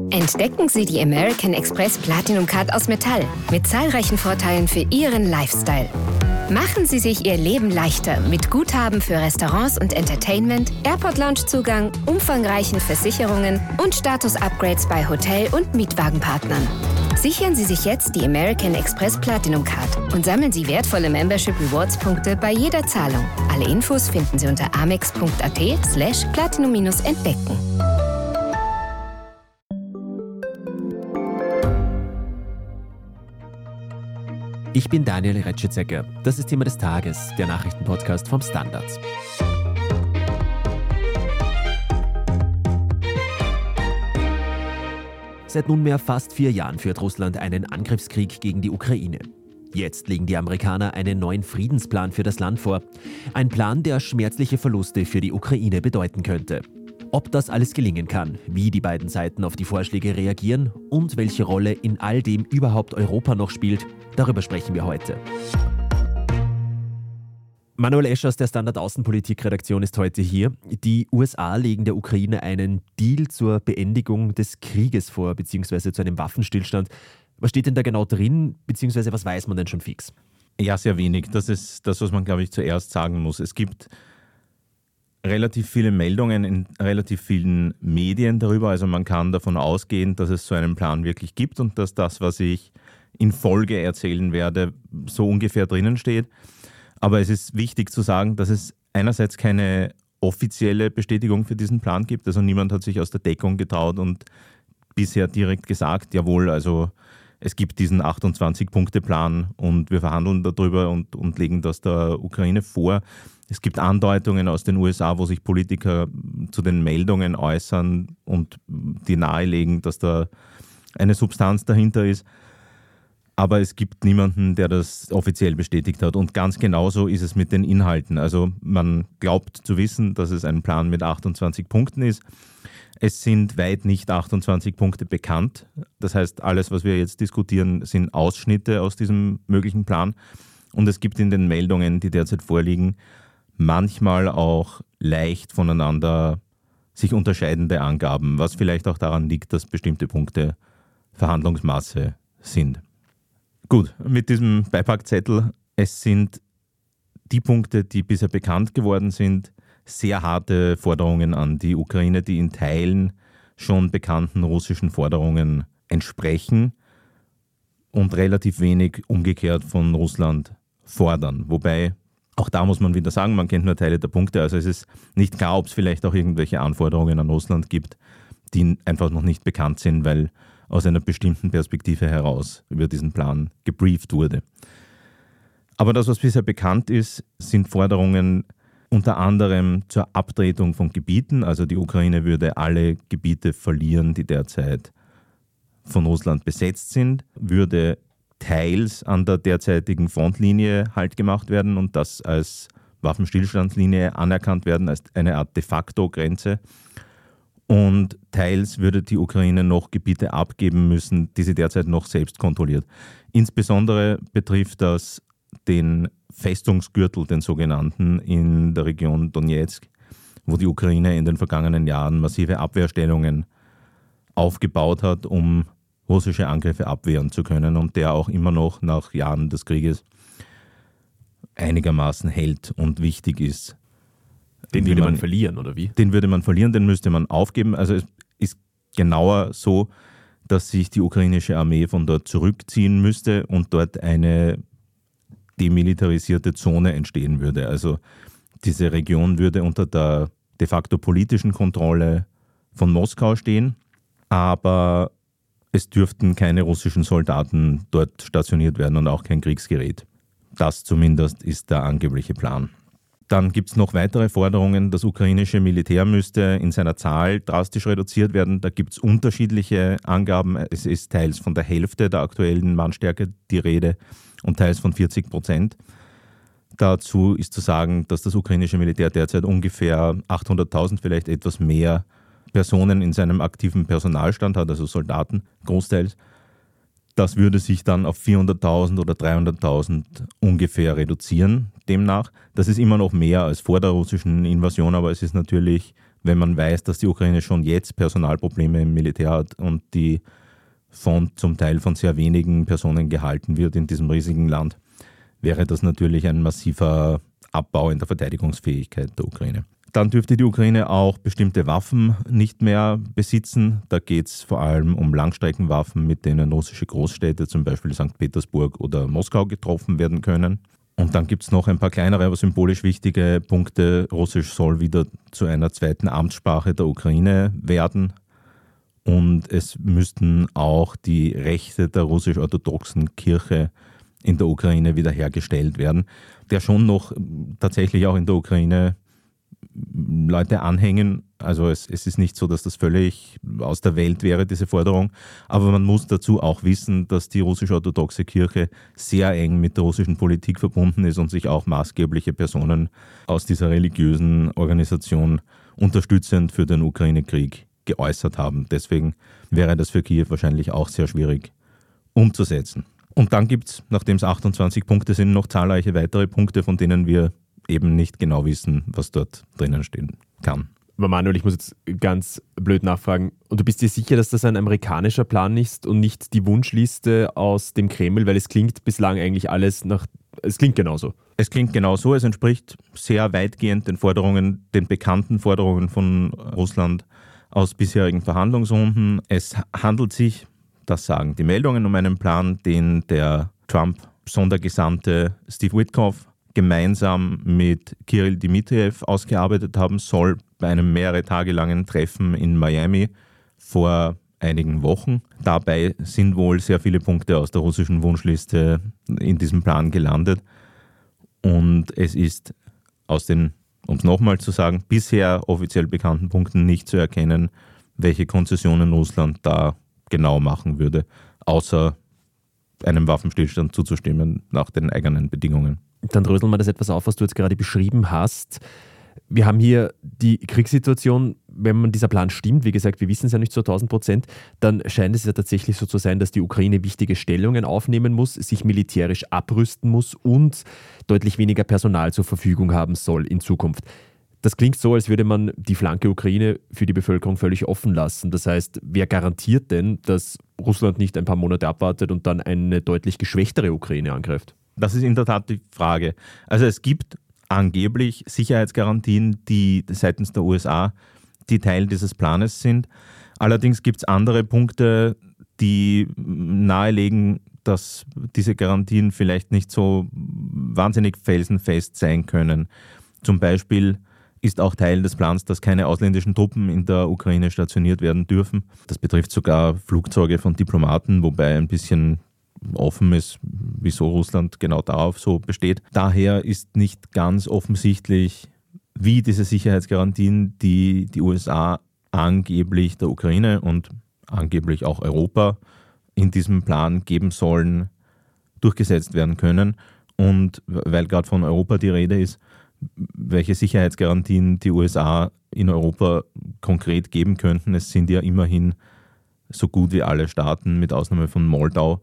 Entdecken Sie die American Express Platinum Card aus Metall mit zahlreichen Vorteilen für Ihren Lifestyle. Machen Sie sich Ihr Leben leichter mit Guthaben für Restaurants und Entertainment, Airport-Lounge-Zugang, umfangreichen Versicherungen und Status-Upgrades bei Hotel- und Mietwagenpartnern. Sichern Sie sich jetzt die American Express Platinum Card und sammeln Sie wertvolle Membership Rewards-Punkte bei jeder Zahlung. Alle Infos finden Sie unter amex.at/platinum-entdecken. Ich bin Daniel Retschitzecker. Das ist Thema des Tages, der Nachrichtenpodcast vom Standard. Seit nunmehr fast 4 Jahren führt Russland einen Angriffskrieg gegen die Ukraine. Jetzt legen die Amerikaner einen neuen Friedensplan für das Land vor. Ein Plan, der schmerzliche Verluste für die Ukraine bedeuten könnte. Ob das alles gelingen kann, wie die beiden Seiten auf die Vorschläge reagieren und welche Rolle in all dem überhaupt Europa noch spielt, darüber sprechen wir heute. Manuel Escher aus der Standard-Außenpolitik-Redaktion ist heute hier. Die USA legen der Ukraine einen Deal zur Beendigung des Krieges vor, beziehungsweise zu einem Waffenstillstand. Was steht denn da genau drin, beziehungsweise was weiß man denn schon fix? Ja, sehr wenig. Das ist das, was man, glaube ich, zuerst sagen muss. Es gibt relativ viele Meldungen in relativ vielen Medien darüber. Also man kann davon ausgehen, dass es so einen Plan wirklich gibt und dass das, was ich in Folge erzählen werde, so ungefähr drinnen steht. Aber es ist wichtig zu sagen, dass es einerseits keine offizielle Bestätigung für diesen Plan gibt. Also niemand hat sich aus der Deckung getraut und bisher direkt gesagt, jawohl, also es gibt diesen 28-Punkte-Plan und wir verhandeln darüber und legen das der Ukraine vor. Es gibt Andeutungen aus den USA, wo sich Politiker zu den Meldungen äußern und die nahelegen, dass da eine Substanz dahinter ist. Aber es gibt niemanden, der das offiziell bestätigt hat. Und ganz genauso ist es mit den Inhalten. Also man glaubt zu wissen, dass es ein Plan mit 28 Punkten ist. Es sind weit nicht 28 Punkte bekannt. Das heißt, alles, was wir jetzt diskutieren, sind Ausschnitte aus diesem möglichen Plan. Und es gibt in den Meldungen, die derzeit vorliegen, manchmal auch leicht voneinander sich unterscheidende Angaben, was vielleicht auch daran liegt, dass bestimmte Punkte Verhandlungsmasse sind. Gut, mit diesem Beipackzettel, es sind die Punkte, die bisher bekannt geworden sind, sehr harte Forderungen an die Ukraine, die in Teilen schon bekannten russischen Forderungen entsprechen und relativ wenig umgekehrt von Russland fordern. Wobei, auch da muss man wieder sagen, man kennt nur Teile der Punkte, also es ist nicht klar, ob es vielleicht auch irgendwelche Anforderungen an Russland gibt, die einfach noch nicht bekannt sind, weil aus einer bestimmten Perspektive heraus über diesen Plan gebrieft wurde. Aber das, was bisher bekannt ist, sind Forderungen unter anderem zur Abtretung von Gebieten. Also die Ukraine würde alle Gebiete verlieren, die derzeit von Russland besetzt sind, würde teils an der derzeitigen Frontlinie Halt gemacht werden und das als Waffenstillstandslinie anerkannt werden, als eine Art de facto Grenze. Und teils würde die Ukraine noch Gebiete abgeben müssen, die sie derzeit noch selbst kontrolliert. Insbesondere betrifft das den Festungsgürtel, den sogenannten, in der Region Donetsk, wo die Ukraine in den vergangenen Jahren massive Abwehrstellungen aufgebaut hat, um russische Angriffe abwehren zu können und der auch immer noch nach Jahren des Krieges einigermaßen hält und wichtig ist. Den würde man verlieren, oder wie? Den würde man verlieren, den müsste man aufgeben. Also es ist genauer so, dass sich die ukrainische Armee von dort zurückziehen müsste und dort eine demilitarisierte Zone entstehen würde. Also diese Region würde unter der de facto politischen Kontrolle von Moskau stehen, aber es dürften keine russischen Soldaten dort stationiert werden und auch kein Kriegsgerät. Das zumindest ist der angebliche Plan. Dann gibt es noch weitere Forderungen. Das ukrainische Militär müsste in seiner Zahl drastisch reduziert werden. Da gibt es unterschiedliche Angaben. Es ist teils von der Hälfte der aktuellen Mannstärke die Rede und teils von 40%. Dazu ist zu sagen, dass das ukrainische Militär derzeit ungefähr 800.000, vielleicht etwas mehr Personen in seinem aktiven Personalstand hat, also Soldaten großteils. Das würde sich dann auf 400.000 oder 300.000 ungefähr reduzieren demnach. Das ist immer noch mehr als vor der russischen Invasion, aber es ist natürlich wenn man weiß, dass die Ukraine schon jetzt Personalprobleme im Militär hat und die Front zum Teil von sehr wenigen Personen gehalten wird in diesem riesigen Land, wäre das natürlich ein massiver Abbau in der Verteidigungsfähigkeit der Ukraine. Dann dürfte die Ukraine auch bestimmte Waffen nicht mehr besitzen. Da geht es vor allem um Langstreckenwaffen, mit denen russische Großstädte, zum Beispiel St. Petersburg oder Moskau, getroffen werden können. Und dann gibt es noch ein paar kleinere, aber symbolisch wichtige Punkte. Russisch soll wieder zu einer zweiten Amtssprache der Ukraine werden. Und es müssten auch die Rechte der russisch-orthodoxen Kirche in der Ukraine wiederhergestellt werden, der schon noch tatsächlich auch in der Ukraine Leute anhängen. Also es ist nicht so, dass das völlig aus der Welt wäre, diese Forderung. Aber man muss dazu auch wissen, dass die russisch-orthodoxe Kirche sehr eng mit der russischen Politik verbunden ist und sich auch maßgebliche Personen aus dieser religiösen Organisation unterstützend für den Ukraine-Krieg geäußert haben. Deswegen wäre das für Kiew wahrscheinlich auch sehr schwierig umzusetzen. Und dann gibt es, nachdem es 28 Punkte sind, noch zahlreiche weitere Punkte, von denen wir eben nicht genau wissen, was dort drinnen stehen kann. Aber Manuel, ich muss jetzt ganz blöd nachfragen. Und du bist dir sicher, dass das ein amerikanischer Plan ist und nicht die Wunschliste aus dem Kreml? Weil es klingt bislang eigentlich alles es klingt genauso. Es klingt genauso. Es entspricht sehr weitgehend den bekannten Forderungen von Russland aus bisherigen Verhandlungsrunden. Es handelt sich, das sagen die Meldungen, um einen Plan, den der Trump-Sondergesandte Steve Witkoff gemeinsam mit Kirill Dmitriev ausgearbeitet haben soll bei einem mehrere Tage langen Treffen in Miami vor einigen Wochen. Dabei sind wohl sehr viele Punkte aus der russischen Wunschliste in diesem Plan gelandet. Und es ist aus den, um es nochmal zu sagen, bisher offiziell bekannten Punkten nicht zu erkennen, welche Konzessionen Russland da genau machen würde, außer einem Waffenstillstand zuzustimmen nach den eigenen Bedingungen. Dann dröseln wir das etwas auf, was du jetzt gerade beschrieben hast. Wir haben hier die Kriegssituation, wenn man dieser Plan stimmt, wie gesagt, wir wissen es ja nicht zu 1000%, dann scheint es ja tatsächlich so zu sein, dass die Ukraine wichtige Stellungen aufnehmen muss, sich militärisch abrüsten muss und deutlich weniger Personal zur Verfügung haben soll in Zukunft. Das klingt so, als würde man die Flanke Ukraine für die Bevölkerung völlig offen lassen. Das heißt, wer garantiert denn, dass Russland nicht ein paar Monate abwartet und dann eine deutlich geschwächtere Ukraine angreift? Das ist in der Tat die Frage. Also es gibt angeblich Sicherheitsgarantien, die seitens der USA, die Teil dieses Planes sind. Allerdings gibt es andere Punkte, die nahelegen, dass diese Garantien vielleicht nicht so wahnsinnig felsenfest sein können. Zum Beispiel ist auch Teil des Plans, dass keine ausländischen Truppen in der Ukraine stationiert werden dürfen. Das betrifft sogar Flugzeuge von Diplomaten, wobei ein bisschen offen ist, wieso Russland genau darauf so besteht. Daher ist nicht ganz offensichtlich, wie diese Sicherheitsgarantien, die die USA angeblich der Ukraine und angeblich auch Europa in diesem Plan geben sollen, durchgesetzt werden können. Und weil gerade von Europa die Rede ist, welche Sicherheitsgarantien die USA in Europa konkret geben könnten. Es sind ja immerhin so gut wie alle Staaten, mit Ausnahme von Moldau,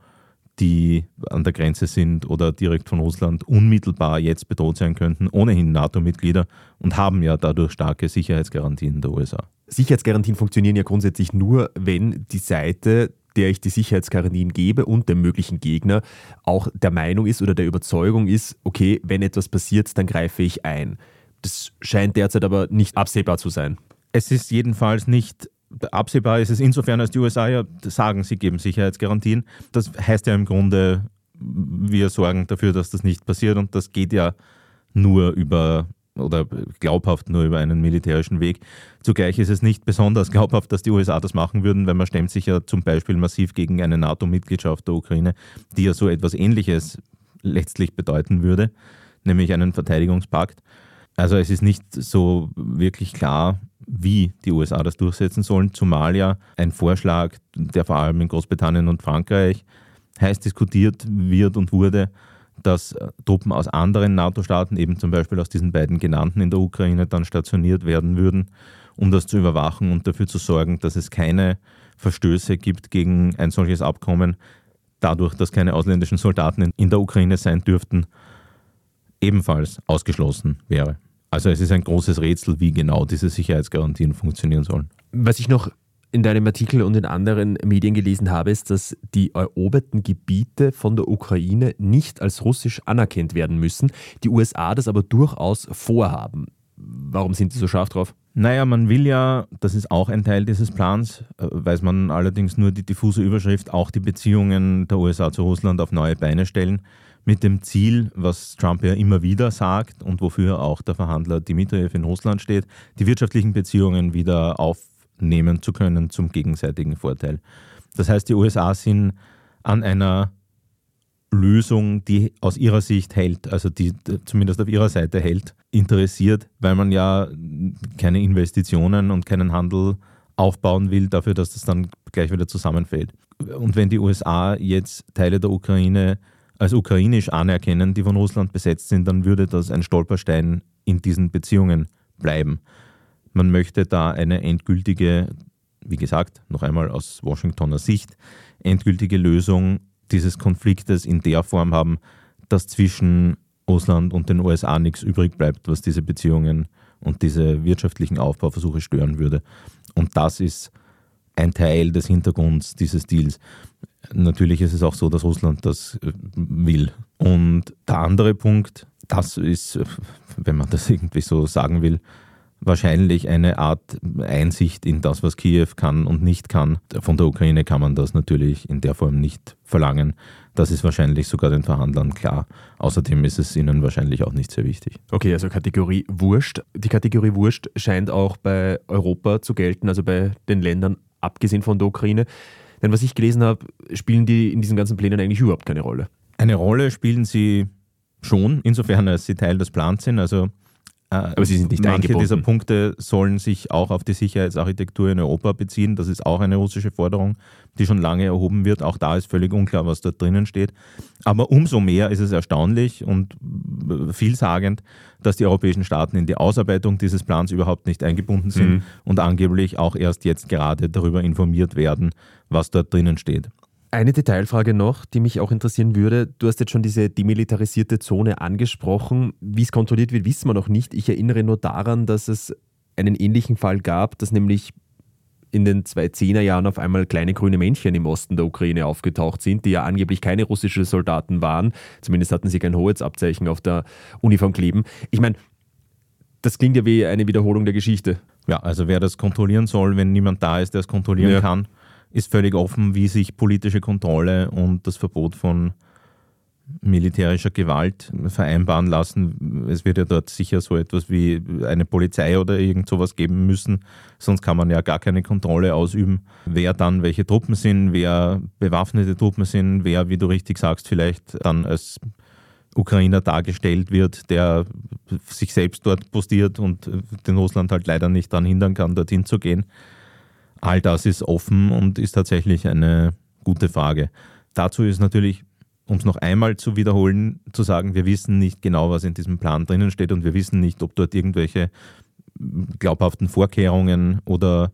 die an der Grenze sind oder direkt von Russland unmittelbar jetzt bedroht sein könnten, ohnehin NATO-Mitglieder und haben ja dadurch starke Sicherheitsgarantien der USA. Sicherheitsgarantien funktionieren ja grundsätzlich nur, wenn die Seite, der ich die Sicherheitsgarantien gebe und dem möglichen Gegner auch der Meinung ist oder der Überzeugung ist, okay, wenn etwas passiert, dann greife ich ein. Das scheint derzeit aber nicht absehbar zu sein. Es ist jedenfalls nicht absehbar, ist es insofern, als die USA ja sagen, sie geben Sicherheitsgarantien. Das heißt ja im Grunde, wir sorgen dafür, dass das nicht passiert und das geht ja nur über oder glaubhaft nur über einen militärischen Weg. Zugleich ist es nicht besonders glaubhaft, dass die USA das machen würden, weil man stemmt sich ja zum Beispiel massiv gegen eine NATO-Mitgliedschaft der Ukraine, die ja so etwas Ähnliches letztlich bedeuten würde, nämlich einen Verteidigungspakt. Also es ist nicht so wirklich klar, wie die USA das durchsetzen sollen, zumal ja ein Vorschlag, der vor allem in Großbritannien und Frankreich heiß diskutiert wird und wurde, dass Truppen aus anderen NATO-Staaten, eben zum Beispiel aus diesen beiden genannten in der Ukraine, dann stationiert werden würden, um das zu überwachen und dafür zu sorgen, dass es keine Verstöße gibt gegen ein solches Abkommen, dadurch, dass keine ausländischen Soldaten in der Ukraine sein dürften, ebenfalls ausgeschlossen wäre. Also es ist ein großes Rätsel, wie genau diese Sicherheitsgarantien funktionieren sollen. Was ich noch in deinem Artikel und in anderen Medien gelesen habe, ist, dass die eroberten Gebiete von der Ukraine nicht als russisch anerkannt werden müssen, die USA das aber durchaus vorhaben. Warum sind die so scharf drauf? Naja, man will ja, das ist auch ein Teil dieses Plans, weiß man allerdings nur die diffuse Überschrift, auch die Beziehungen der USA zu Russland auf neue Beine stellen, mit dem Ziel, was Trump ja immer wieder sagt und wofür auch der Verhandler Dmitriev in Russland steht, die wirtschaftlichen Beziehungen wieder aufnehmen zu können zum gegenseitigen Vorteil. Das heißt, die USA sind an einer Lösung, die aus ihrer Sicht hält, also die zumindest auf ihrer Seite hält, interessiert, weil man ja keine Investitionen und keinen Handel aufbauen will, dafür, dass das dann gleich wieder zusammenfällt. Und wenn die USA jetzt Teile der Ukraine als ukrainisch anerkennen, die von Russland besetzt sind, dann würde das ein Stolperstein in diesen Beziehungen bleiben. Man möchte da eine endgültige, wie gesagt, noch einmal aus Washingtoner Sicht, endgültige Lösung dieses Konfliktes in der Form haben, dass zwischen Russland und den USA nichts übrig bleibt, was diese Beziehungen und diese wirtschaftlichen Aufbauversuche stören würde. Und das ist ein Teil des Hintergrunds dieses Deals. Natürlich ist es auch so, dass Russland das will. Und der andere Punkt, das ist, wenn man das irgendwie so sagen will, wahrscheinlich eine Art Einsicht in das, was Kiew kann und nicht kann. Von der Ukraine kann man das natürlich in der Form nicht verlangen. Das ist wahrscheinlich sogar den Verhandlern klar. Außerdem ist es ihnen wahrscheinlich auch nicht sehr wichtig. Okay, also Kategorie Wurscht. Die Kategorie Wurscht scheint auch bei Europa zu gelten, also bei den Ländern abgesehen von der Ukraine. Denn was ich gelesen habe, spielen die in diesen ganzen Plänen eigentlich überhaupt keine Rolle. Eine Rolle spielen sie schon, insofern als sie Teil des Plans sind. Also aber sie sind nicht manche eingebunden. dieser Punkte sollen sich auch auf die Sicherheitsarchitektur in Europa beziehen. Das ist auch eine russische Forderung, die schon lange erhoben wird. Auch da ist völlig unklar, was dort drinnen steht. Aber umso mehr ist es erstaunlich und vielsagend, dass die europäischen Staaten in die Ausarbeitung dieses Plans überhaupt nicht eingebunden sind und angeblich auch erst jetzt gerade darüber informiert werden, was dort drinnen steht. Eine Detailfrage noch, die mich auch interessieren würde. Du hast jetzt schon diese demilitarisierte Zone angesprochen. Wie es kontrolliert wird, wissen wir noch nicht. Ich erinnere nur daran, dass es einen ähnlichen Fall gab, dass nämlich in den 2010er Jahren auf einmal kleine grüne Männchen im Osten der Ukraine aufgetaucht sind, die ja angeblich keine russischen Soldaten waren. Zumindest hatten sie kein Hoheitsabzeichen auf der Uniform kleben. Ich meine, das klingt ja wie eine Wiederholung der Geschichte. Ja, also wer das kontrollieren soll, wenn niemand da ist, der es kontrollieren kann, ist völlig offen, wie sich politische Kontrolle und das Verbot von militärischer Gewalt vereinbaren lassen. Es wird ja dort sicher so etwas wie eine Polizei oder irgend sowas geben müssen, sonst kann man ja gar keine Kontrolle ausüben, wer dann welche Truppen sind, wer bewaffnete Truppen sind, wer, wie du richtig sagst, vielleicht dann als Ukrainer dargestellt wird, der sich selbst dort postiert und den Russland halt leider nicht daran hindern kann, dorthin zu gehen. All das ist offen und ist tatsächlich eine gute Frage. Dazu ist natürlich, um es noch einmal zu wiederholen, zu sagen, wir wissen nicht genau, was in diesem Plan drinnen steht und wir wissen nicht, ob dort irgendwelche glaubhaften Vorkehrungen oder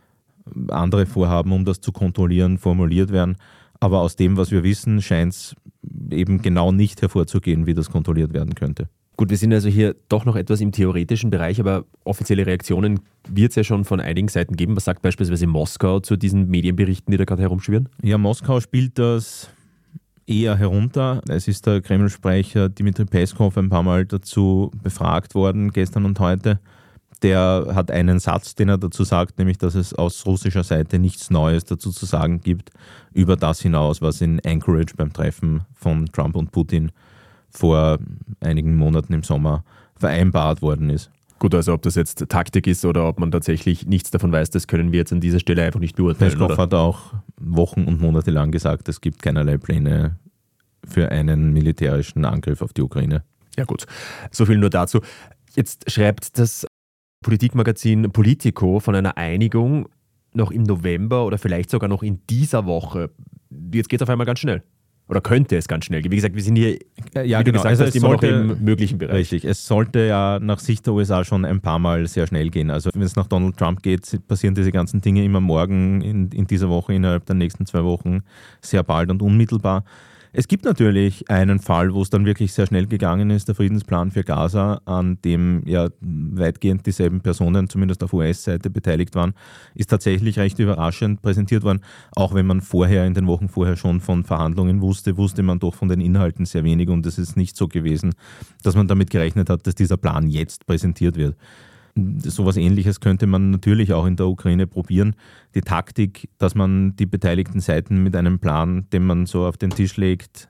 andere Vorhaben, um das zu kontrollieren, formuliert werden. Aber aus dem, was wir wissen, scheint es eben genau nicht hervorzugehen, wie das kontrolliert werden könnte. Gut, wir sind also hier doch noch etwas im theoretischen Bereich, aber offizielle Reaktionen wird es ja schon von einigen Seiten geben. Was sagt beispielsweise Moskau zu diesen Medienberichten, die da gerade herumschwirren? Ja, Moskau spielt das eher herunter. Es ist der Kreml-Sprecher Dmitri Peskov ein paar Mal dazu befragt worden, gestern und heute. Der hat einen Satz, den er dazu sagt, nämlich, dass es aus russischer Seite nichts Neues dazu zu sagen gibt, über das hinaus, was in Anchorage beim Treffen von Trump und Putin vor einigen Monaten im Sommer vereinbart worden ist. Gut, also ob das jetzt Taktik ist oder ob man tatsächlich nichts davon weiß, das können wir jetzt an dieser Stelle einfach nicht beurteilen. Peskov hat auch Wochen und Monate lang gesagt, es gibt keinerlei Pläne für einen militärischen Angriff auf die Ukraine. Ja gut, so viel nur dazu. Jetzt schreibt das Politikmagazin Politico von einer Einigung noch im November oder vielleicht sogar noch in dieser Woche. Jetzt geht es auf einmal ganz schnell. Oder könnte es ganz schnell gehen. Wie gesagt, wir sind hier, ja, genau. Also immer noch im möglichen Bereich. Richtig, es sollte ja nach Sicht der USA schon ein paar Mal sehr schnell gehen. Also wenn es nach Donald Trump geht, passieren diese ganzen Dinge immer morgen, in dieser Woche, innerhalb der nächsten 2 Wochen, sehr bald und unmittelbar. Es gibt natürlich einen Fall, wo es dann wirklich sehr schnell gegangen ist, der Friedensplan für Gaza, an dem ja weitgehend dieselben Personen, zumindest auf US-Seite, beteiligt waren, ist tatsächlich recht überraschend präsentiert worden. Auch wenn man in den Wochen vorher schon von Verhandlungen wusste man doch von den Inhalten sehr wenig und es ist nicht so gewesen, dass man damit gerechnet hat, dass dieser Plan jetzt präsentiert wird. Sowas Ähnliches könnte man natürlich auch in der Ukraine probieren. Die Taktik, dass man die beteiligten Seiten mit einem Plan, den man so auf den Tisch legt,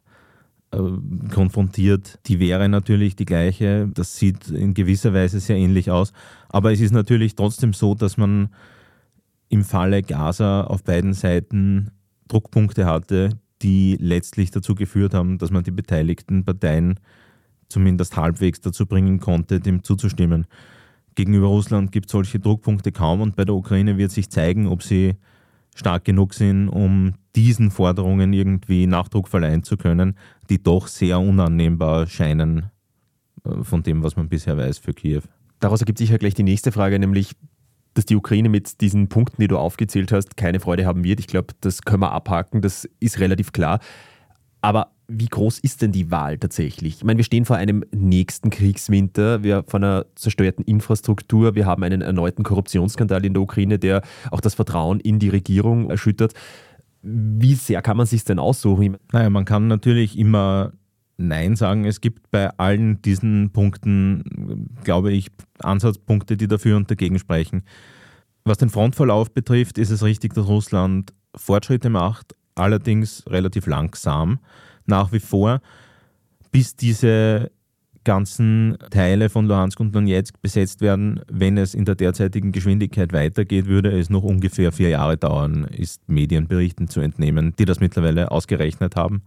konfrontiert, die wäre natürlich die gleiche. Das sieht in gewisser Weise sehr ähnlich aus. Aber es ist natürlich trotzdem so, dass man im Falle Gaza auf beiden Seiten Druckpunkte hatte, die letztlich dazu geführt haben, dass man die beteiligten Parteien zumindest halbwegs dazu bringen konnte, dem zuzustimmen. Gegenüber Russland gibt es solche Druckpunkte kaum und bei der Ukraine wird sich zeigen, ob sie stark genug sind, um diesen Forderungen irgendwie Nachdruck verleihen zu können, die doch sehr unannehmbar scheinen von dem, was man bisher weiß für Kiew. Daraus ergibt sich ja gleich die nächste Frage, nämlich, dass die Ukraine mit diesen Punkten, die du aufgezählt hast, keine Freude haben wird. Ich glaube, das können wir abhaken, das ist relativ klar. Aber wie groß ist denn die Wahl tatsächlich? Ich meine, wir stehen vor einem nächsten Kriegswinter, wir vor einer zerstörten Infrastruktur, wir haben einen erneuten Korruptionsskandal in der Ukraine, der auch das Vertrauen in die Regierung erschüttert. Wie sehr kann man sich denn aussuchen? Naja, man kann natürlich immer Nein sagen. Es gibt bei allen diesen Punkten, glaube ich, Ansatzpunkte, die dafür und dagegen sprechen. Was den Frontverlauf betrifft, ist es richtig, dass Russland Fortschritte macht, allerdings relativ langsam. Nach wie vor, bis diese ganzen Teile von Luhansk und Donetsk besetzt werden. Wenn es in der derzeitigen Geschwindigkeit weitergeht, würde es noch ungefähr 4 Jahre dauern, ist Medienberichten zu entnehmen, die das mittlerweile ausgerechnet haben.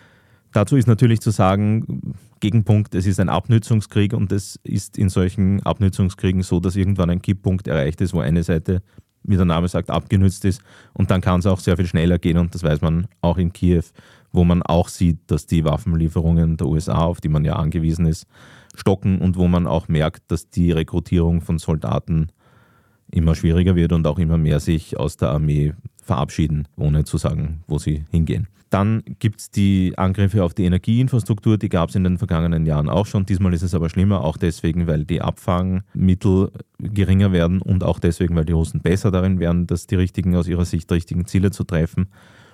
Dazu ist natürlich zu sagen, Gegenpunkt, es ist ein Abnützungskrieg und es ist in solchen Abnützungskriegen so, dass irgendwann ein Kipppunkt erreicht ist, wo eine Seite, wie der Name sagt, abgenützt ist und dann kann es auch sehr viel schneller gehen und das weiß man auch in Kiew, wo man auch sieht, dass die Waffenlieferungen der USA, auf die man ja angewiesen ist, stocken und wo man auch merkt, dass die Rekrutierung von Soldaten immer schwieriger wird und auch immer mehr sich aus der Armee verabschieden, ohne zu sagen, wo sie hingehen. Dann gibt es die Angriffe auf die Energieinfrastruktur, die gab es in den vergangenen Jahren auch schon. Diesmal ist es aber schlimmer, auch deswegen, weil die Abfangmittel geringer werden und auch deswegen, weil die Russen besser darin werden, aus ihrer Sicht richtigen Ziele zu treffen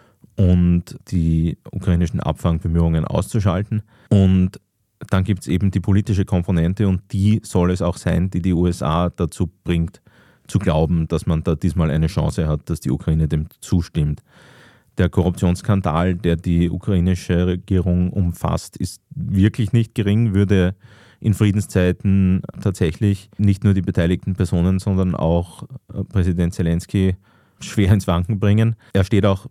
und die ukrainischen Abfangbemühungen auszuschalten. Und dann gibt es eben die politische Komponente und die soll es auch sein, die die USA dazu bringt, zu glauben, dass man da diesmal eine Chance hat, dass die Ukraine dem zustimmt. Der Korruptionsskandal, der die ukrainische Regierung umfasst, ist wirklich nicht gering, würde in Friedenszeiten tatsächlich nicht nur die beteiligten Personen, sondern auch Präsident Zelensky schwer ins Wanken bringen. Er steht auch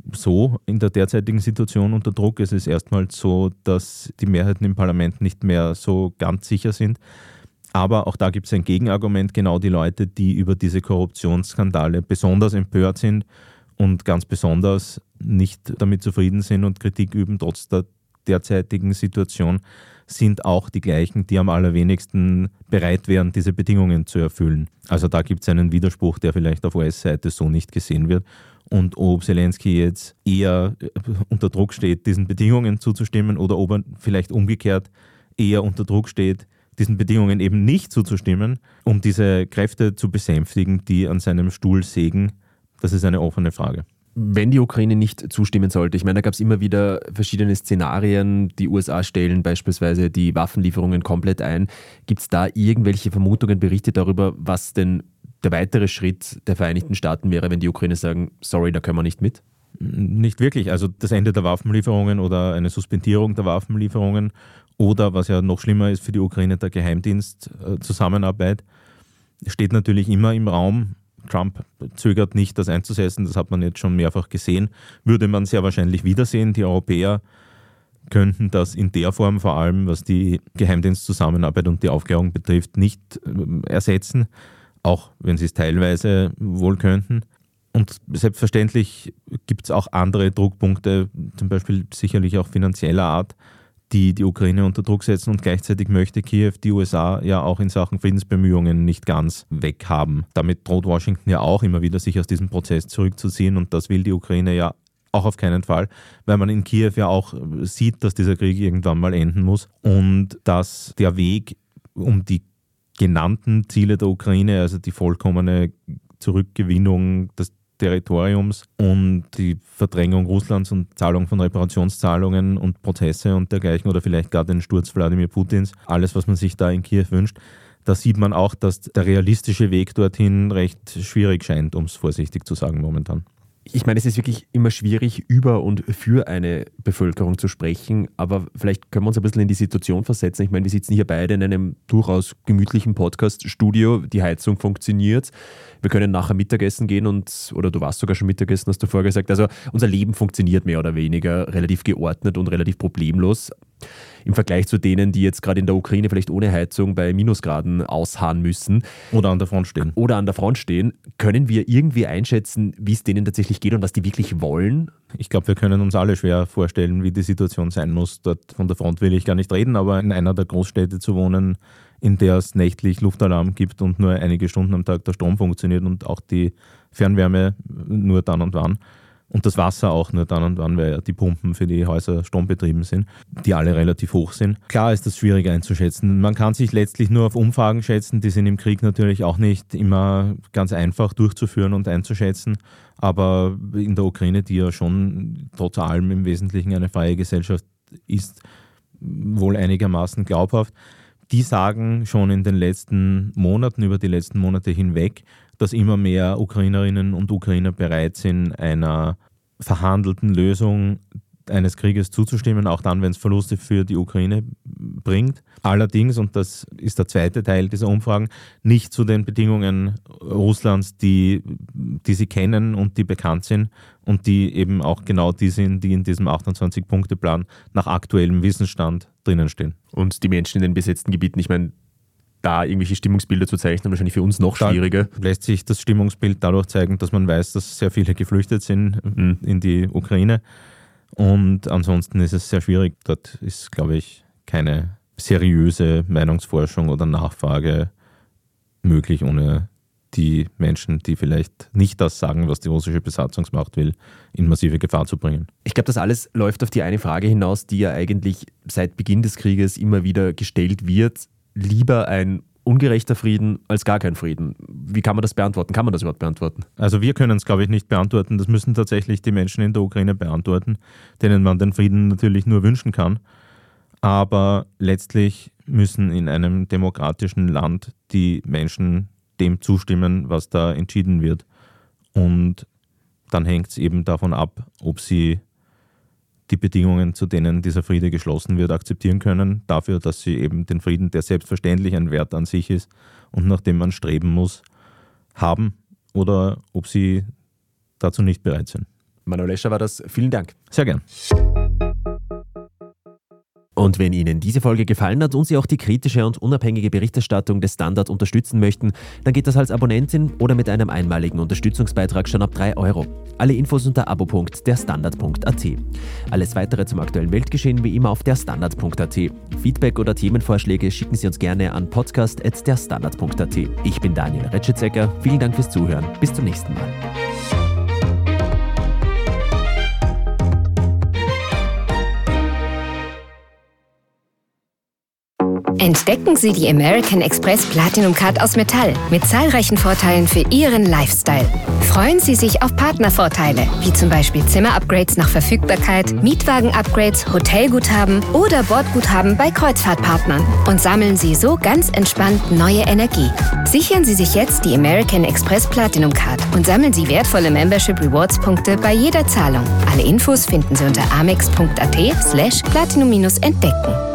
so in der derzeitigen Situation unter Druck. Es ist erstmals so, dass die Mehrheiten im Parlament nicht mehr so ganz sicher sind. Aber auch da gibt es ein Gegenargument, genau die Leute, die über diese Korruptionsskandale besonders empört sind und ganz besonders nicht damit zufrieden sind und Kritik üben, trotz der derzeitigen Situation, sind auch die gleichen, die am allerwenigsten bereit wären, diese Bedingungen zu erfüllen. Also da gibt es einen Widerspruch, der vielleicht auf US-Seite so nicht gesehen wird. Und ob Zelensky jetzt eher unter Druck steht, diesen Bedingungen zuzustimmen oder ob er vielleicht umgekehrt eher unter Druck steht, diesen Bedingungen eben nicht zuzustimmen, um diese Kräfte zu besänftigen, die an seinem Stuhl sägen, das ist eine offene Frage. Wenn die Ukraine nicht zustimmen sollte, ich meine, da gab es immer wieder verschiedene Szenarien, die USA stellen beispielsweise die Waffenlieferungen komplett ein. Gibt es da irgendwelche Vermutungen, Berichte darüber, was denn der weitere Schritt der Vereinigten Staaten wäre, wenn die Ukraine sagen, sorry, da können wir nicht mit? Nicht wirklich. Also das Ende der Waffenlieferungen oder eine Suspendierung der Waffenlieferungen oder, was ja noch schlimmer ist für die Ukraine, der Geheimdienstzusammenarbeit, steht natürlich immer im Raum. Trump zögert nicht, das einzusetzen, das hat man jetzt schon mehrfach gesehen, würde man sehr wahrscheinlich wiedersehen. Die Europäer könnten das in der Form, vor allem was die Geheimdienstzusammenarbeit und die Aufklärung betrifft, nicht ersetzen, auch wenn sie es teilweise wohl könnten. Und selbstverständlich gibt es auch andere Druckpunkte, zum Beispiel sicherlich auch finanzieller Art, die die Ukraine unter Druck setzen und gleichzeitig möchte Kiew die USA ja auch in Sachen Friedensbemühungen nicht ganz weghaben. Damit droht Washington ja auch immer wieder, sich aus diesem Prozess zurückzuziehen und das will die Ukraine ja auch auf keinen Fall, weil man in Kiew ja auch sieht, dass dieser Krieg irgendwann mal enden muss und dass der Weg um die genannten Ziele der Ukraine, also die vollkommene Zurückgewinnung des Territoriums und die Verdrängung Russlands und Zahlung von Reparationszahlungen und Prozesse und dergleichen oder vielleicht gar den Sturz Wladimir Putins, alles, was man sich da in Kiew wünscht, da sieht man auch, dass der realistische Weg dorthin recht schwierig scheint, um es vorsichtig zu sagen momentan. Ich meine, es ist wirklich immer schwierig, über und für eine Bevölkerung zu sprechen, aber vielleicht können wir uns ein bisschen in die Situation versetzen. Ich meine, wir sitzen hier beide in einem durchaus gemütlichen Podcast-Studio, die Heizung funktioniert, wir können nachher Mittagessen gehen oder du warst sogar schon Mittagessen, hast du vorher gesagt, also unser Leben funktioniert mehr oder weniger relativ geordnet und relativ problemlos. Im Vergleich zu denen, die jetzt gerade in der Ukraine vielleicht ohne Heizung bei Minusgraden ausharren müssen. Oder an der Front stehen. Können wir irgendwie einschätzen, wie es denen tatsächlich geht und was die wirklich wollen? Ich glaube, wir können uns alle schwer vorstellen, wie die Situation sein muss. Dort von der Front will ich gar nicht reden, aber in einer der Großstädte zu wohnen, in der es nächtlich Luftalarm gibt und nur einige Stunden am Tag der Strom funktioniert und auch die Fernwärme nur dann und wann. Und das Wasser auch nur dann und wann, weil ja die Pumpen für die Häuser strombetrieben sind, die alle relativ hoch sind. Klar ist das schwierig einzuschätzen. Man kann sich letztlich nur auf Umfragen schätzen. Die sind im Krieg natürlich auch nicht immer ganz einfach durchzuführen und einzuschätzen. Aber in der Ukraine, die ja schon trotz allem im Wesentlichen eine freie Gesellschaft ist, wohl einigermaßen glaubhaft, die sagen schon in den letzten Monaten, über die letzten Monate hinweg, dass immer mehr Ukrainerinnen und Ukrainer bereit sind, einer verhandelten Lösung eines Krieges zuzustimmen, auch dann, wenn es Verluste für die Ukraine bringt. Allerdings, und das ist der zweite Teil dieser Umfragen, nicht zu den Bedingungen Russlands, die sie kennen und die bekannt sind und die eben auch genau die sind, die in diesem 28-Punkte-Plan nach aktuellem Wissensstand drinnen stehen. Und die Menschen in den besetzten Gebieten, ich meine, da irgendwelche Stimmungsbilder zu zeichnen, wahrscheinlich für uns noch schwieriger. Da lässt sich das Stimmungsbild dadurch zeigen, dass man weiß, dass sehr viele geflüchtet sind in die Ukraine. Und ansonsten ist es sehr schwierig. Dort ist, glaube ich, keine seriöse Meinungsforschung oder Nachfrage möglich, ohne die Menschen, die vielleicht nicht das sagen, was die russische Besatzungsmacht will, in massive Gefahr zu bringen. Ich glaube, das alles läuft auf die eine Frage hinaus, die ja eigentlich seit Beginn des Krieges immer wieder gestellt wird. Lieber ein ungerechter Frieden als gar kein Frieden. Wie kann man das beantworten? Kann man das überhaupt beantworten? Also wir können es, glaube ich, nicht beantworten. Das müssen tatsächlich die Menschen in der Ukraine beantworten, denen man den Frieden natürlich nur wünschen kann. Aber letztlich müssen in einem demokratischen Land die Menschen dem zustimmen, was da entschieden wird. Und dann hängt es eben davon ab, ob sie die Bedingungen, zu denen dieser Friede geschlossen wird, akzeptieren können, dafür, dass sie eben den Frieden, der selbstverständlich ein Wert an sich ist und nach dem man streben muss, haben oder ob sie dazu nicht bereit sind. Manuel Escher war das. Vielen Dank. Sehr gern. Und wenn Ihnen diese Folge gefallen hat und Sie auch die kritische und unabhängige Berichterstattung des Standard unterstützen möchten, dann geht das als Abonnentin oder mit einem einmaligen Unterstützungsbeitrag schon ab 3 €. Alle Infos unter abo.derstandard.at. Alles weitere zum aktuellen Weltgeschehen wie immer auf derstandard.at. Feedback oder Themenvorschläge schicken Sie uns gerne an podcast@derstandard.at. Ich bin Daniel Retschitzecker. Vielen Dank fürs Zuhören. Bis zum nächsten Mal. Entdecken Sie die American Express Platinum Card aus Metall mit zahlreichen Vorteilen für Ihren Lifestyle. Freuen Sie sich auf Partnervorteile, wie zum Beispiel Zimmer-Upgrades nach Verfügbarkeit, Mietwagen-Upgrades, Hotelguthaben oder Bordguthaben bei Kreuzfahrtpartnern und sammeln Sie so ganz entspannt neue Energie. Sichern Sie sich jetzt die American Express Platinum Card und sammeln Sie wertvolle Membership Rewards Punkte bei jeder Zahlung. Alle Infos finden Sie unter amex.at/platinum-entdecken.